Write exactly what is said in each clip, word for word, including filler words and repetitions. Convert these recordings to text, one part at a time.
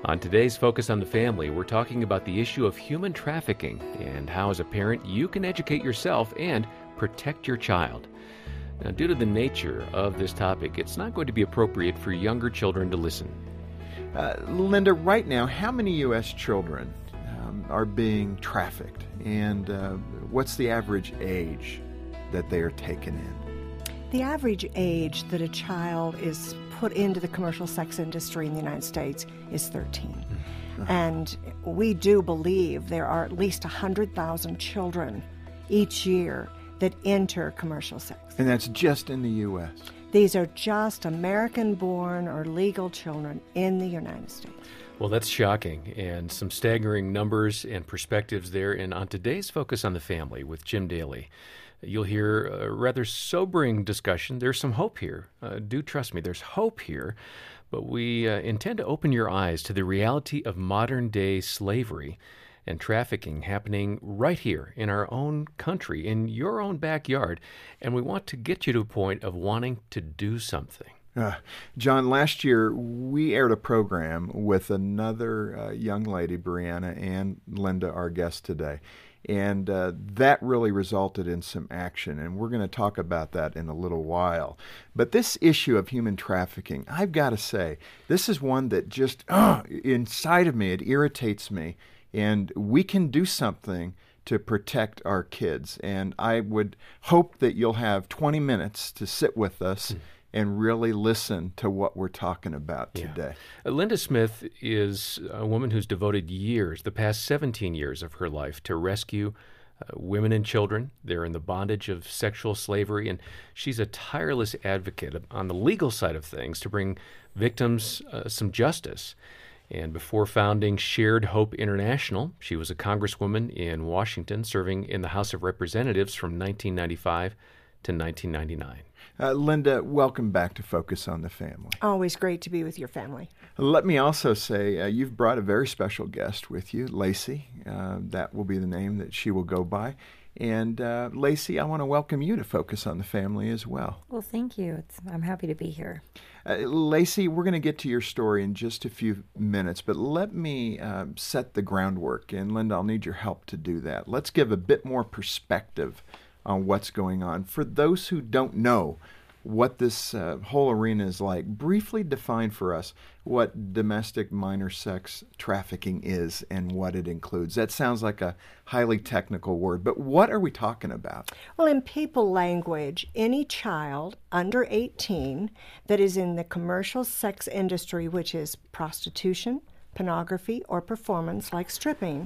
On today's Focus on the Family, we're talking about the issue of human trafficking and how, as a parent, you can educate yourself and protect your child. Now, due to the nature of this topic, it's not going to be appropriate for younger children to listen. Uh, Linda, right now, how many U S children um, are being trafficked, and uh, what's the average age that they are taken in? The average age that a child is put into the commercial sex industry in the United States is thirteen. Uh-huh. And we do believe there are at least one hundred thousand children each year that enter commercial sex. And that's just in the U S? These are just American-born or legal children in the United States. Well, that's shocking, and some staggering numbers and perspectives there. And on today's Focus on the Family with Jim Daly, you'll hear a rather sobering discussion. There's some hope here. Uh, do trust me, there's hope here. But we uh, intend to open your eyes to the reality of modern-day slavery and trafficking happening right here in our own country, in your own backyard. And we want to get you to a point of wanting to do something. Uh, John, last year we aired a program with another uh, young lady, Brianna, and Linda, our guest today. And uh, that really resulted in some action, and we're going to talk about that in a little while. But this issue of human trafficking, I've got to say, this is one that just, uh, inside of me, it irritates me. And we can do something to protect our kids. And I would hope that you'll have twenty minutes to sit with us mm. and really listen to what we're talking about yeah. today. Uh, Linda Smith is a woman who's devoted years, the past seventeen years of her life, to rescue uh, women and children. They're in the bondage of sexual slavery, and she's a tireless advocate on the legal side of things to bring victims uh, some justice. And before founding Shared Hope International, she was a congresswoman in Washington, serving in the House of Representatives from nineteen ninety-five to nineteen ninety-nine. Uh, Linda, welcome back to Focus on the Family. Always great to be with your family. Let me also say uh, you've brought a very special guest with you, Lacey. Uh, that will be the name that she will go by. And uh, Lacey, I want to welcome you to Focus on the Family as well. Well, thank you. It's, I'm happy to be here. Uh, Lacey, we're going to get to your story in just a few minutes, but let me uh, set the groundwork. And Linda, I'll need your help to do that. Let's give a bit more perspective on what's going on. For those who don't know what this uh, whole arena is like, briefly define for us what domestic minor sex trafficking is and what it includes. That sounds like a highly technical word, but what are we talking about? Well, in people language, any child under eighteen that is in the commercial sex industry, which is prostitution, pornography, or performance like stripping,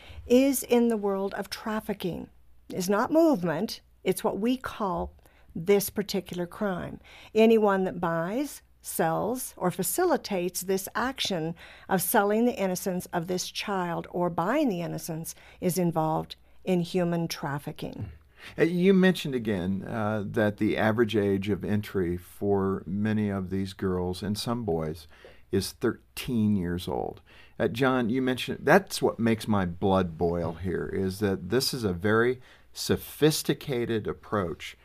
is in the world of trafficking. It's not movement, it's what we call this particular crime. Anyone that buys, sells, or facilitates this action of selling the innocence of this child or buying the innocence is involved in human trafficking. You mentioned again uh, that the average age of entry for many of these girls and some boys is thirteen years old. Uh, John, you mentioned that's what makes my blood boil here, is that this is a very sophisticated approach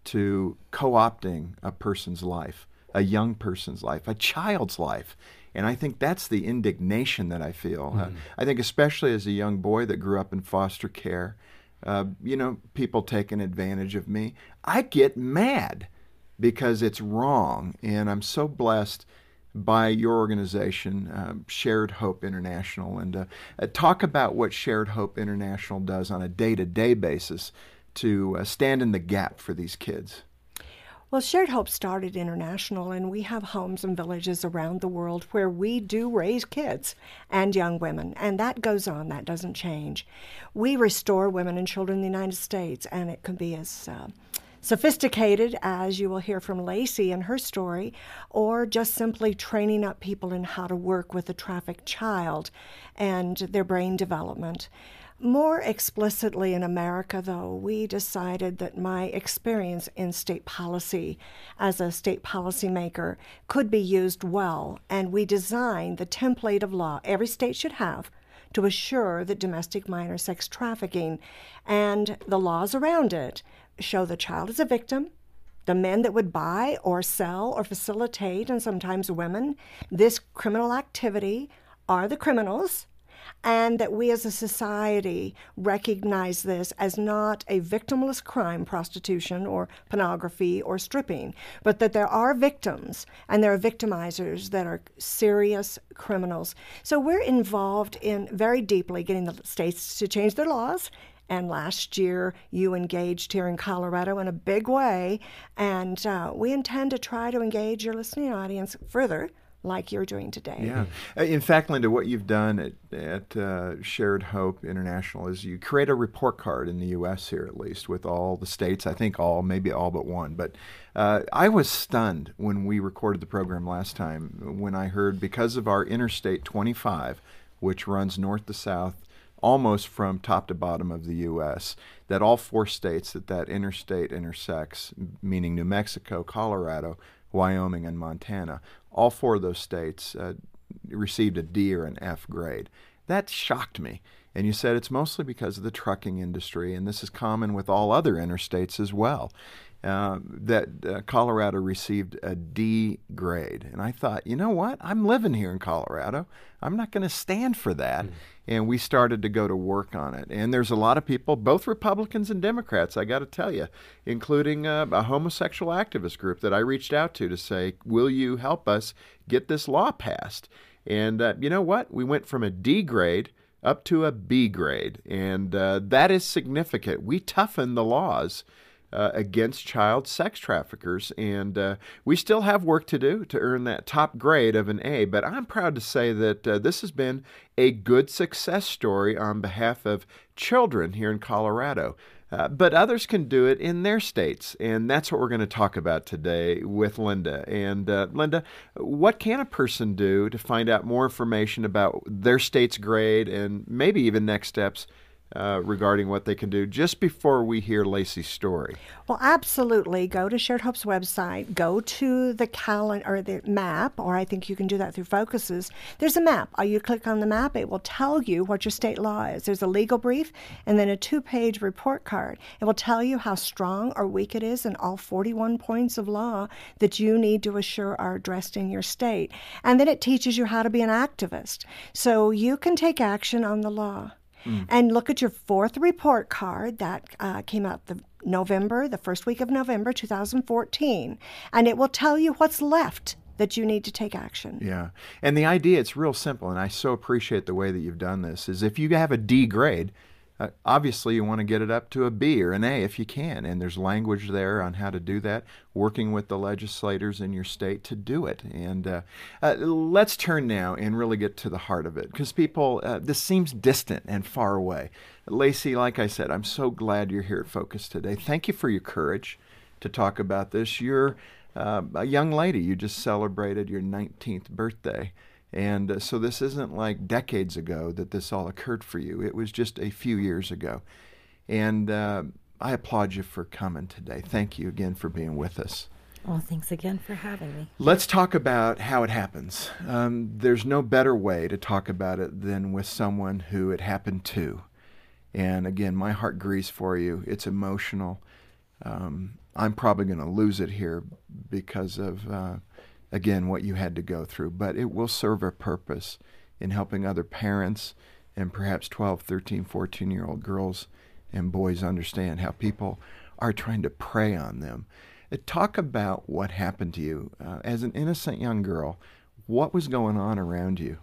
to co-opting a person's life, a young person's life, a child's life. And I think that's the indignation that I feel. Mm-hmm. Uh, I think especially as a young boy that grew up in foster care, uh, you know, people taking advantage of me. I get mad because it's wrong. And I'm so blessed by your organization, um, Shared Hope International. And uh, uh, talk about what Shared Hope International does on a day-to-day basis to uh, stand in the gap for these kids. Well, Shared Hope started international, and we have homes and villages around the world where we do raise kids and young women, and that goes on. That doesn't change. We restore women and children in the United States, and it can be as uh, sophisticated as you will hear from Lacey in her story, or just simply training up people in how to work with a trafficked child and their brain development. More explicitly in America, though, we decided that my experience in state policy as a state policymaker could be used well, and we designed the template of law every state should have to assure that domestic minor sex trafficking and the laws around it show the child as a victim, the men that would buy or sell or facilitate, and sometimes women, this criminal activity are the criminals, and that we as a society recognize this as not a victimless crime, prostitution or pornography or stripping, but that there are victims and there are victimizers that are serious criminals. So we're involved in very deeply getting the states to change their laws. And last year, you engaged here in Colorado in a big way, and uh, we intend to try to engage your listening audience further, like you're doing today. Yeah. In fact, Linda, what you've done at, at uh, Shared Hope International is you create a report card in the U S here, at least, with all the states, I think all, maybe all but one. But uh, I was stunned when we recorded the program last time when I heard, because of our Interstate twenty-five, which runs north to south, almost from top to bottom of the U S, that all four states that that interstate intersects, meaning New Mexico, Colorado, Wyoming, and Montana, all four of those states uh, received a D or an F grade. That shocked me. And you said it's mostly because of the trucking industry, and this is common with all other interstates as well, uh, that uh, Colorado received a D grade. And I thought, you know what? I'm living here in Colorado. I'm not going to stand for that. Mm. And we started to go to work on it. And there's a lot of people, both Republicans and Democrats, I got to tell you, including uh, a homosexual activist group that I reached out to to say, will you help us get this law passed? And uh, you know what? We went from a D grade up to a B grade. And uh, that is significant. We toughened the laws Uh, against child sex traffickers. And uh, we still have work to do to earn that top grade of an A, but I'm proud to say that uh, this has been a good success story on behalf of children here in Colorado. Uh, but others can do it in their states, and that's what we're going to talk about today with Linda. And uh, Linda, what can a person do to find out more information about their state's grade and maybe even next steps Uh, regarding what they can do, just before we hear Lacey's story? Well, absolutely. Go to Shared Hope's website. Go to the calendar or the map, or I think you can do that through Focuses. There's a map. All you click on the map, it will tell you what your state law is. There's a legal brief and then a two-page report card. It will tell you how strong or weak it is in all forty-one points of law that you need to assure are addressed in your state. And then it teaches you how to be an activist. So you can take action on the law. Mm. And look at your fourth report card that uh, came out the November, the first week of November two thousand fourteen, and it will tell you what's left that you need to take action. Yeah, and the idea, it's real simple, and I so appreciate the way that you've done this, is if you have a D grade, uh, obviously you want to get it up to a B or an A if you can, and there's language there on how to do that, working with the legislators in your state to do it. And uh, uh, let's turn now and really get to the heart of it, because people, uh, this seems distant and far away. Lacey, like I said, I'm so glad you're here at Focus today. Thank you for your courage to talk about this. You're uh, a young lady. You just celebrated your nineteenth birthday. And uh, so this isn't like decades ago that this all occurred for you. It was just a few years ago. And uh, I applaud you for coming today. Thank you again for being with us. Well, thanks again for having me. Let's talk about how it happens. Um, there's no better way to talk about it than with someone who it happened to. And again, my heart grieves for you. It's emotional. Um, I'm probably going to lose it here because of... Uh, again, what you had to go through, but it will serve a purpose in helping other parents and perhaps twelve, thirteen, fourteen-year-old girls and boys understand how people are trying to prey on them. Uh, talk about what happened to you. Uh, as an innocent young girl, what was going on around you?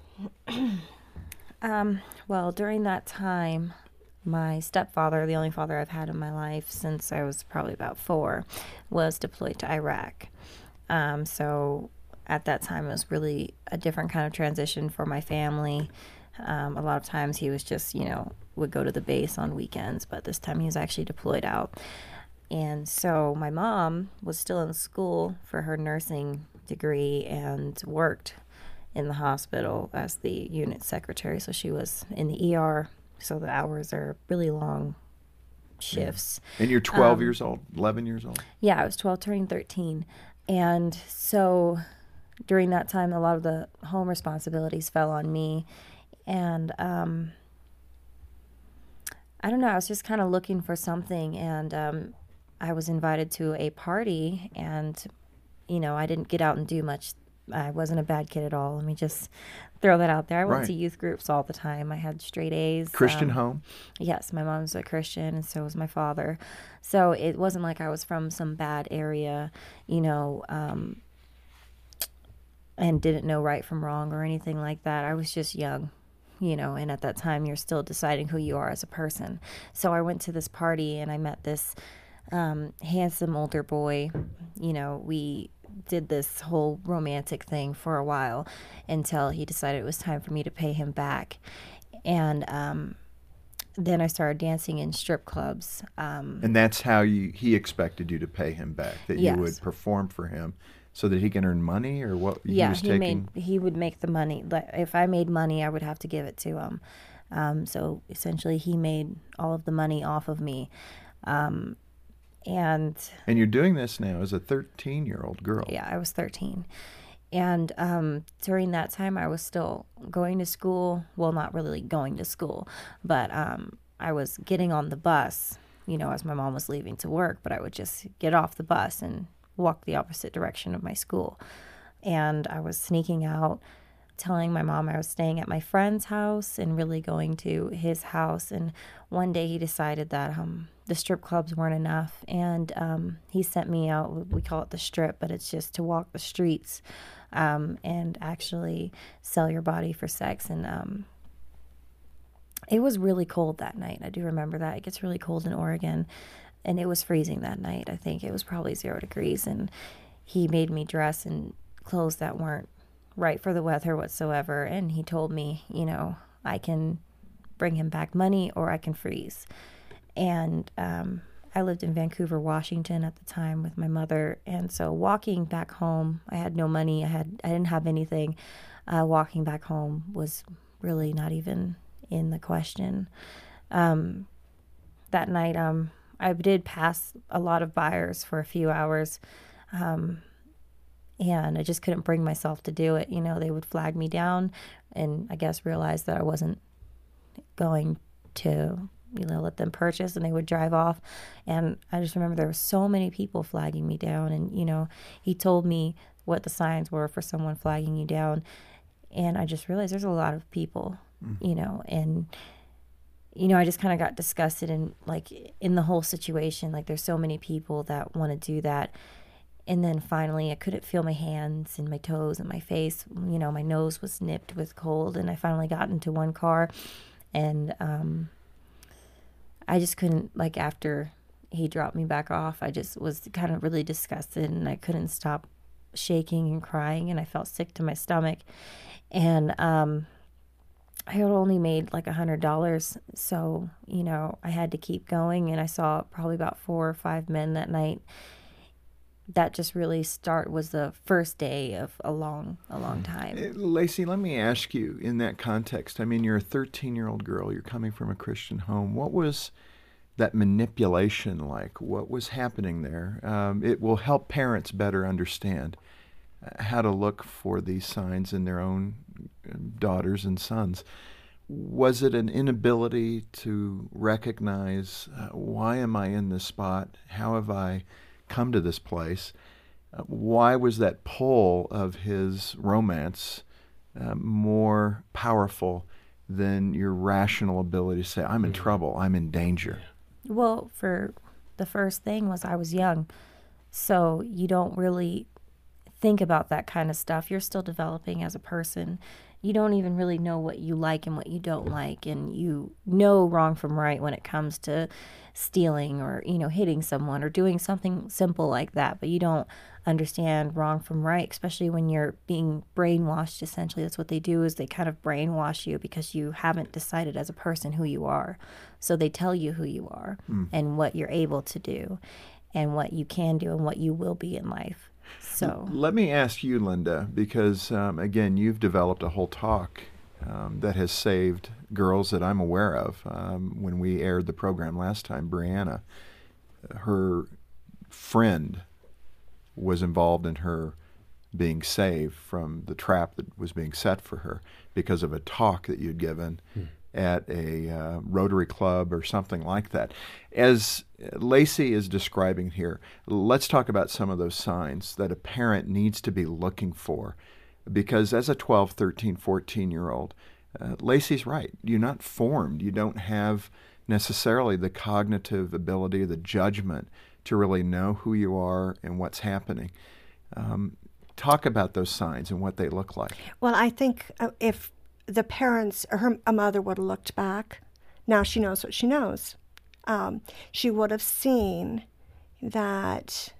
um, well, during that time, my stepfather, the only father I've had in my life since I was probably about four, was deployed to Iraq. Um, so at that time, it was really a different kind of transition for my family. Um, a lot of times he was just, you know, would go to the base on weekends, but this time he was actually deployed out. And so my mom was still in school for her nursing degree and worked in the hospital as the unit secretary. So she was in the E R, so the hours are really long shifts. Yeah. And you're twelve um, years old, eleven years old? Yeah, I was twelve, turning thirteen. And so during that time, a lot of the home responsibilities fell on me. And um, I don't know, I was just kind of looking for something. And um, I was invited to a party. And, you know, I didn't get out and do much I wasn't a bad kid at all. Let me just throw that out there. I went Right. to youth groups all the time. I had straight A's. Christian um, home? Yes, my mom's a Christian, and so was my father. So it wasn't like I was from some bad area, you know, um, and didn't know right from wrong or anything like that. I was just young, you know, and at that time you're still deciding who you are as a person. So I went to this party and I met this um, handsome older boy. You know, we did this whole romantic thing for a while until he decided it was time for me to pay him back. And um, then I started dancing in strip clubs. Um, And that's how you he expected you to pay him back, that Yes. you would perform for him so that he can earn money, or what he yeah, was he taking? made he would make the money. Like, if I made money, I would have to give it to him. Um, so essentially, he made all of the money off of me. Um, and And you're doing this now as a thirteen-year-old girl. yeah, I was thirteen. And um, during that time, I was still going to school. Well, not really going to school, but um, I was getting on the bus, you know, as my mom was leaving to work. But I would just get off the bus and walk the opposite direction of my school. And I was sneaking out, telling my mom I was staying at my friend's house and really going to his house. And one day he decided that um, the strip clubs weren't enough. And um, he sent me out, we call it the strip, but it's just to walk the streets um, and actually sell your body for sex. And um, it was really cold that night. I do remember that. It gets really cold in Oregon. And it was freezing that night. I think it was probably zero degrees. And he made me dress in clothes that weren't right for the weather whatsoever. And he told me, you know, I can bring him back money or I can freeze. And um, I lived in Vancouver, Washington at the time with my mother. And so walking back home, I had no money. I had I didn't have anything. Uh, walking back home was really not even in the question. Um, that night, um, I did pass a lot of buyers for a few hours. Um, and I just couldn't bring myself to do it. You know, they would flag me down and I guess realize that I wasn't going to, you know, let them purchase, and they would drive off. And I just remember there were so many people flagging me down. And, you know, he told me what the signs were for someone flagging you down. And I just realized there's a lot of people, mm. you know, and, you know, I just kind of got disgusted in, like, in the whole situation. Like, there's so many people that want to do that. And then finally, I couldn't feel my hands and my toes and my face. You know, my nose was nipped with cold. And I finally got into one car. And um, I just couldn't, like, after he dropped me back off, I just was kind of really disgusted. And I couldn't stop shaking and crying. And I felt sick to my stomach. And um, I had only made like a hundred dollars. So, you know, I had to keep going. And I saw probably about four or five men that night. That just really start was the first day of a long, a long time. Lacey, let me ask you in that context. I mean, you're a thirteen-year-old girl. You're coming from a Christian home. What was that manipulation like? What was happening there? Um, it will help parents better understand how to look for these signs in their own daughters and sons. Was it an inability to recognize, uh, why am I in this spot? How have I come to this place? Uh, why was that pull of his romance uh, more powerful than your rational ability to say, I'm in trouble, I'm in danger? Well, for the first thing was I was young, so you don't really think about that kind of stuff. You're still developing as a person. You don't even really know what you like and what you don't like, and you know wrong from right when it comes to stealing or, you know, hitting someone or doing something simple like that, but you don't understand wrong from right, especially when you're being brainwashed. Essentially, that's what they do, is they kind of brainwash you because you haven't decided as a person who you are. So they tell you who you are mm. and what you're able to do and what you can do and what you will be in life. So let me ask you, Linda, because um, again, you've developed a whole talk um, that has saved girls that I'm aware of. Um, when we aired the program last time, Brianna, her friend was involved in her being saved from the trap that was being set for her because of a talk that you'd given hmm. at a uh, Rotary Club or something like that. As Lacey is describing here, let's talk about some of those signs that a parent needs to be looking for Because as a twelve, thirteen, fourteen-year-old, uh, Lacey's right. You're not formed. You don't have necessarily the cognitive ability, the judgment to really know who you are and what's happening. Um, talk about those signs and what they look like. Well, I think uh, if the parents or her a mother would have looked back, now she knows what she knows. Um, she would have seen that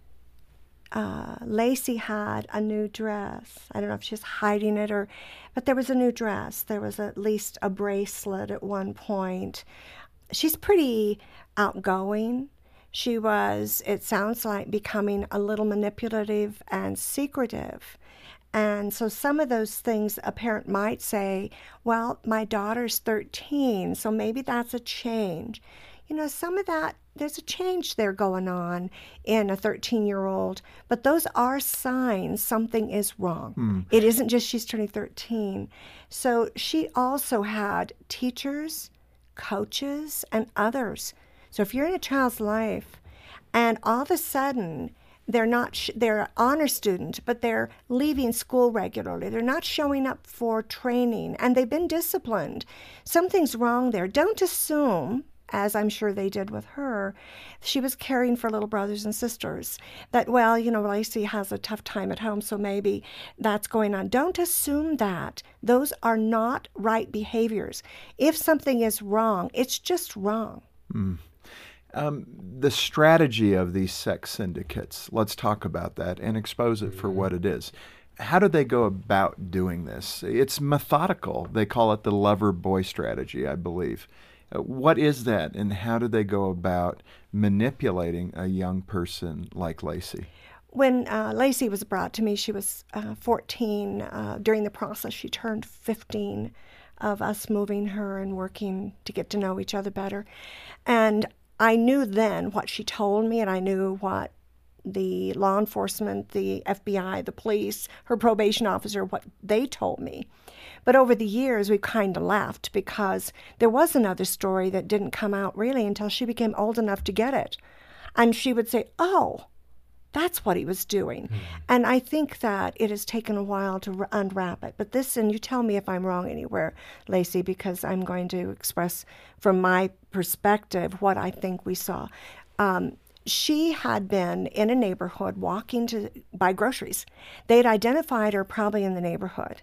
uh, Lacey had a new dress. I don't know if she's hiding it or, but there was a new dress. There was at least a bracelet at one point. She's pretty outgoing. She was, it sounds like, becoming a little manipulative and secretive. And so some of those things a parent might say, well, my daughter's thirteen, so maybe that's a change. You know, some of that, there's a change there going on in a thirteen-year-old, but those are signs something is wrong. Mm. It isn't just she's turning thirteen. So she also had teachers, coaches, and others. So if you're in a child's life and all of a sudden they're not, sh- they're an honor student, but they're leaving school regularly, they're not showing up for training, and they've been disciplined, something's wrong there. Don't assume, as I'm sure they did with her, she was caring for little brothers and sisters, that, well, you know, Lacey has a tough time at home, so maybe that's going on. Don't assume that. Those are not right behaviors. If something is wrong, it's just wrong. Mm. Um, the strategy of these sex syndicates, let's talk about that and expose it for what it is. How do they go about doing this? It's methodical. They call it the lover-boy strategy, I believe. Uh, what is that, and how do they go about manipulating a young person like Lacey? When uh, Lacey was brought to me, she was uh, fourteen. Uh, during the process, she turned fifteen of us moving her and working to get to know each other better. And I knew then what she told me, and I knew what the law enforcement, the F B I, the police, her probation officer, what they told me. But over the years, we kind of laughed because there was another story that didn't come out really until she became old enough to get it. And she would say, oh, that's what he was doing. Mm-hmm. And I think that it has taken a while to r- unwrap it. But this, and you tell me if I'm wrong anywhere, Lacey, because I'm going to express from my perspective what I think we saw. Um, she had been in a neighborhood walking to buy groceries. They'd identified her probably in the neighborhood.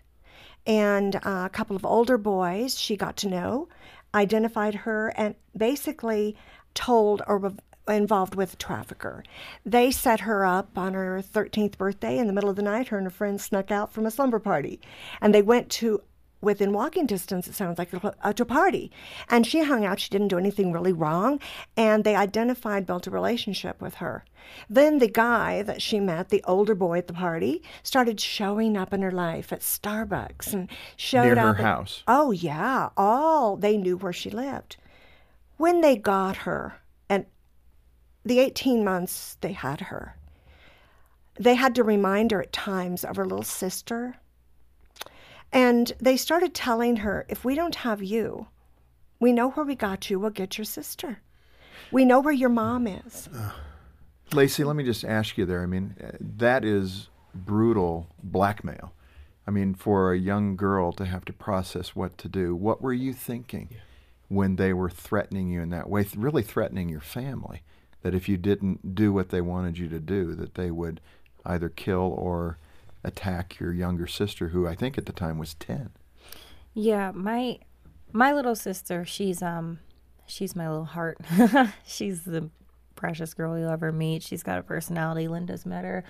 And uh, a couple of older boys she got to know identified her and basically told or involved with a trafficker. They set her up on her thirteenth birthday. In the middle of the night, her and her friends snuck out from a slumber party. And they went to, within walking distance, it sounds like, a, a, to a party. And she hung out. She didn't do anything really wrong. And they identified, built a relationship with her. Then the guy that she met, the older boy at the party, started showing up in her life at Starbucks and showed Near up. her house. At, oh, yeah. All, they knew where she lived. When they got her, and the eighteen months they had her, they had to remind her at times of her little sister. And they started telling her, if we don't have you, we know where we got you, we'll get your sister. We know where your mom is. Uh, Lacey, let me just ask you there. I mean, that is brutal blackmail. I mean, for a young girl to have to process what to do. What were you thinking yeah. when they were threatening you in that way, really threatening your family, that if you didn't do what they wanted you to do, that they would either kill or attack your younger sister, who I think at the time was ten? Yeah, my my little sister, she's um she's my little heart. She's the precious girl you'll ever meet. She's got a personality. Linda's met her.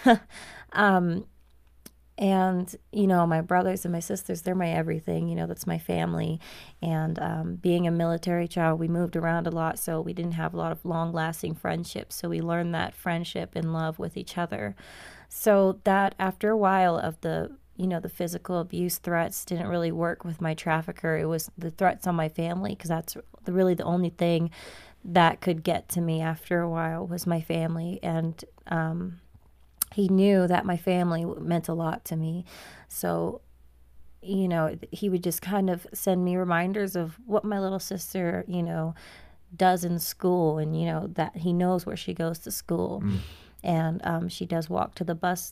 um and you know, my brothers and my sisters, they're my everything. You know, that's my family. And um being a military child, we moved around a lot, so we didn't have a lot of long lasting friendships, so we learned that friendship and love with each other. So that after a while of the, you know, the physical abuse threats didn't really work with my trafficker. It was the threats on my family, because that's really the only thing that could get to me after a while was my family. And um, he knew that my family meant a lot to me. So, you know, he would just kind of send me reminders of what my little sister, you know, does in school, and, you know, that he knows where she goes to school. Mm. And um, she does walk to the bus stop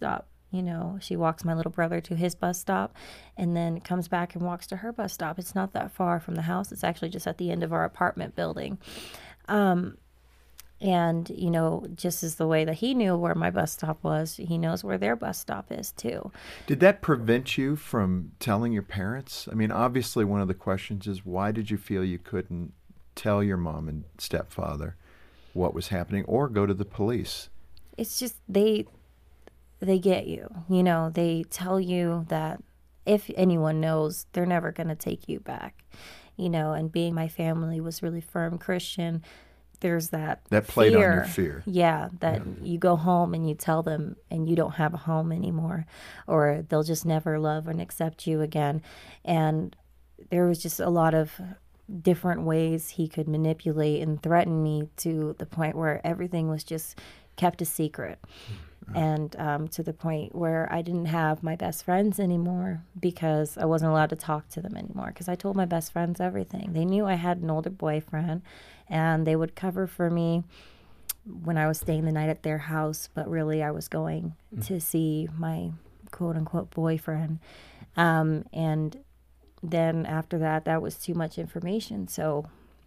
You know, she walks my little brother to his bus stop and then comes back and walks to her bus stop. It's not that far from the house. It's actually just at the end of our apartment building. Um, and, you know, just as the way that he knew where my bus stop was, he knows where their bus stop is too. Did that prevent you from telling your parents? I mean, obviously one of the questions is, why did you feel you couldn't tell your mom and stepfather what was happening or go to the police? It's just they they get you. You know, they tell you that if anyone knows, they're never going to take you back. You know, and being my family was really firm Christian, there's that That played fear. on your fear. Yeah, that yeah. you go home and you tell them and you don't have a home anymore, or they'll just never love and accept you again. And there was just a lot of different ways he could manipulate and threaten me, to the point where everything was just kept a secret. Mm-hmm. And um, to the point where I didn't have my best friends anymore because I wasn't allowed to talk to them anymore, because I told my best friends everything. They knew I had an older boyfriend, and they would cover for me when I was staying the night at their house, but really I was going mm-hmm. to see my quote-unquote boyfriend. Um, and then after that, that was too much information, so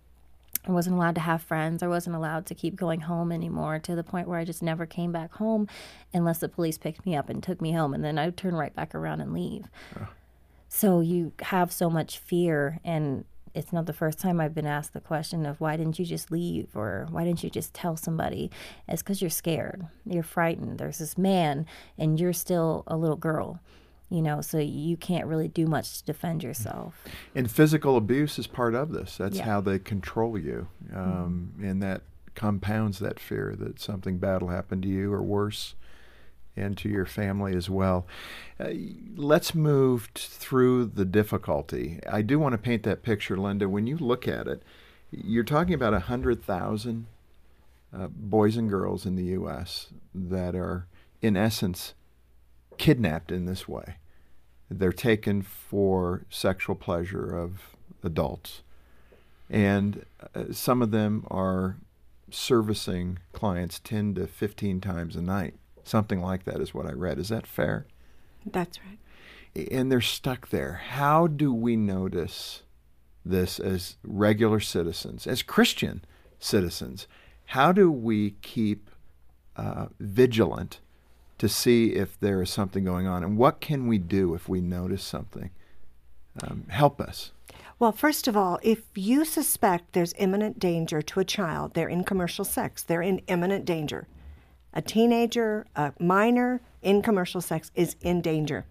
I wasn't allowed to have friends. I wasn't allowed to keep going home anymore, to the point where I just never came back home unless the police picked me up and took me home, and then I would turn right back around and leave. Oh. So you have so much fear, and it's not the first time I've been asked the question of, why didn't you just leave, or why didn't you just tell somebody? It's because you're scared. You're frightened. There's this man, and you're still a little girl. You know, so you can't really do much to defend yourself. And physical abuse is part of this. That's yeah. how they control you. Um, mm-hmm. And that compounds that fear that something bad will happen to you, or worse, and to your family as well. Uh, let's move t- through the difficulty. I do want to paint that picture, Linda. When you look at it, you're talking about one hundred thousand uh, boys and girls in the U S that are, in essence, kidnapped in this way. They're taken for sexual pleasure of adults. And uh, some of them are servicing clients ten to fifteen times a night. Something like that is what I read. Is that fair? That's right. And they're stuck there. How do we notice this as regular citizens, as Christian citizens? How do we keep uh, vigilant to see if there is something going on? And what can we do if we notice something? Um, help us. Well, first of all, if you suspect there's imminent danger to a child, they're in commercial sex. They're in imminent danger. A teenager, a minor in commercial sex is in danger.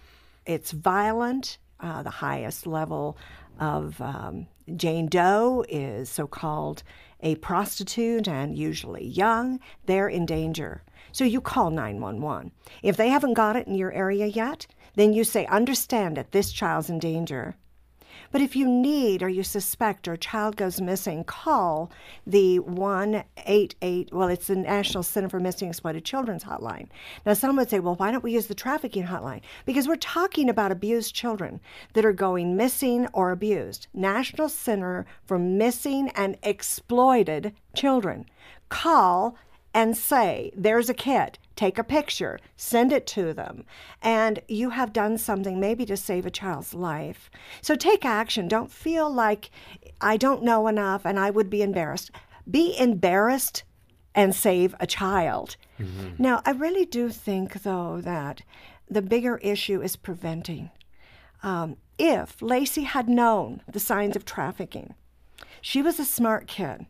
It's violent. Uh, the highest level of um, Jane Doe is so-called a prostitute, and usually young. They're in danger. So you call nine one one. If they haven't got it in your area yet, then you say, understand it, this child's in danger. But if you need or you suspect or a child goes missing, call the one eight eight, well, it's the National Center for Missing and Exploited Children's hotline. Now, some would say, well, why don't we use the trafficking hotline? Because we're talking about abused children that are going missing or abused. National Center for Missing and Exploited Children. Call and say, there's a kid, take a picture, send it to them, and you have done something maybe to save a child's life. So take action. Don't feel like I don't know enough and I would be embarrassed. Be embarrassed and save a child. Mm-hmm. Now, I really do think, though, that the bigger issue is preventing. Um, if Lacey had known the signs of trafficking, she was a smart kid,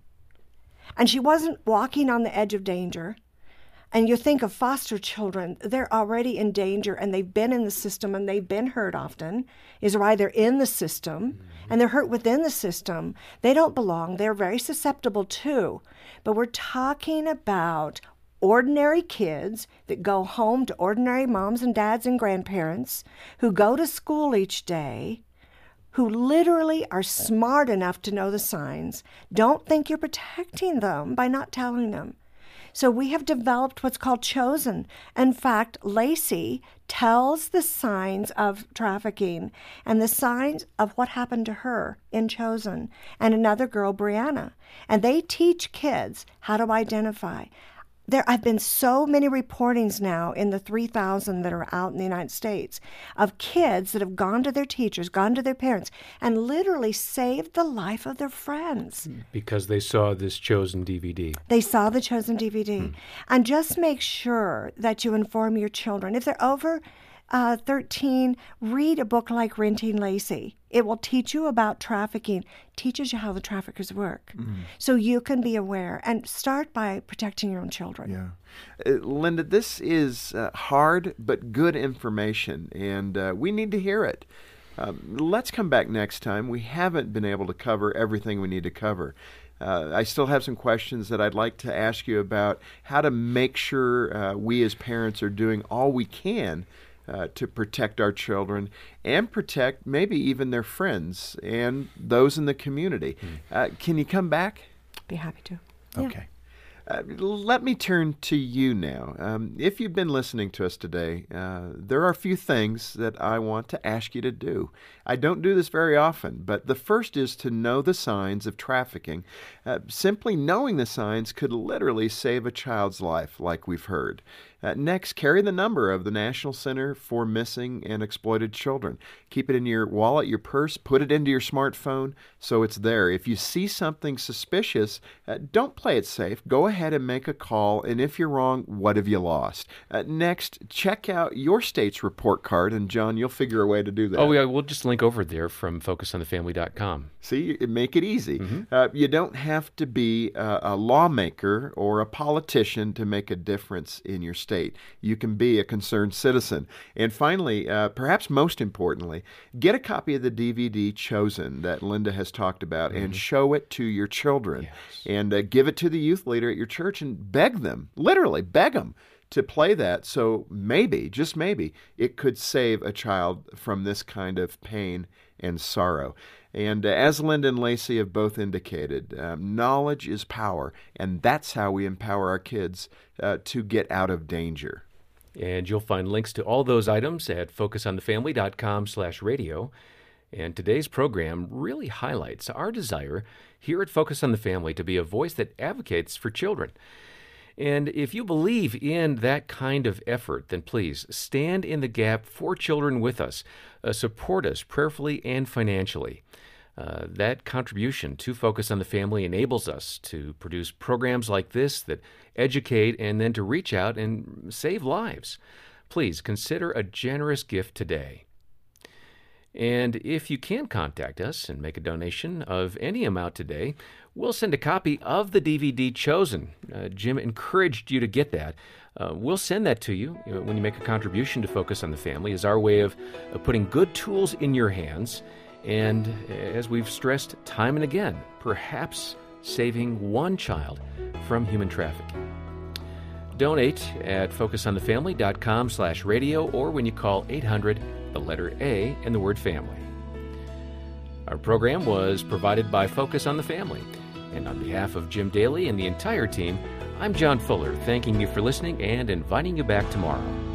and she wasn't walking on the edge of danger. And you think of foster children, they're already in danger, and they've been in the system, and they've been hurt often, is why they're in the system, mm-hmm. and they're hurt within the system. They don't belong. They're very susceptible too. But we're talking about ordinary kids that go home to ordinary moms and dads and grandparents who go to school each day, who literally are smart enough to know the signs. Don't think you're protecting them by not telling them. So we have developed what's called Chosen. In fact, Lacey tells the signs of trafficking and the signs of what happened to her in Chosen, and another girl, Brianna. And they teach kids how to identify. There have been so many reportings now in the three thousand that are out in the United States of kids that have gone to their teachers, gone to their parents, and literally saved the life of their friends. Because they saw this Chosen D V D. They saw the Chosen D V D. Hmm. And just make sure that you inform your children. If they're over uh, thirteen, read a book like Renting Lacey. It will teach you about trafficking, teaches you how the traffickers work, mm. so you can be aware. And start by protecting your own children. Yeah. Uh, Linda, this is uh, hard but good information, and uh, we need to hear it. Um, let's come back next time. We haven't been able to cover everything we need to cover. Uh, I still have some questions that I'd like to ask you about how to make sure uh, we as parents are doing all we can Uh, to protect our children and protect maybe even their friends and those in the community. Mm. Uh, can you come back? Be happy to. Okay. Uh, let me turn to you now. Um, if you've been listening to us today, uh, there are a few things that I want to ask you to do. I don't do this very often, but the first is to know the signs of trafficking. Uh, simply knowing the signs could literally save a child's life, like we've heard. Uh, next, carry the number of the National Center for Missing and Exploited Children. Keep it in your wallet, your purse, put it into your smartphone so it's there. If you see something suspicious, uh, don't play it safe. Go ahead and make a call, and if you're wrong, what have you lost? Uh, next, check out your state's report card, and John, you'll figure a way to do that. Oh, yeah, we'll just link over there from focus on the family dot com. See, make it easy. Mm-hmm. Uh, you don't have to be a, a lawmaker or a politician to make a difference in your state. You can be a concerned citizen. And finally, uh, perhaps most importantly, get a copy of the D V D Chosen that Linda has talked about mm-hmm. and show it to your children. Yes. And uh, give it to the youth leader at your church and beg them, literally beg them, to play that, so maybe, just maybe, it could save a child from this kind of pain and sorrow. And uh, as Linda and Lacey have both indicated, um, knowledge is power, and that's how we empower our kids uh, to get out of danger. And you'll find links to all those items at focus on the family dot com slash radio. And today's program really highlights our desire here at Focus on the Family to be a voice that advocates for children. And if you believe in that kind of effort, then please stand in the gap for children with us. Uh, support us prayerfully and financially. Uh, that contribution to Focus on the Family enables us to produce programs like this that educate and then to reach out and save lives. Please consider a generous gift today. And if you can contact us and make a donation of any amount today, we'll send a copy of the D V D Chosen. Uh, Jim encouraged you to get that. Uh, we'll send that to you when you make a contribution to Focus on the Family as our way of, of putting good tools in your hands. And as we've stressed time and again, perhaps saving one child from human trafficking. Donate at focus on the family dot com slash radio or when you call eight hundred, the letter A, and the word family. Our program was provided by Focus on the Family. And on behalf of Jim Daly and the entire team, I'm John Fuller, thanking you for listening and inviting you back tomorrow.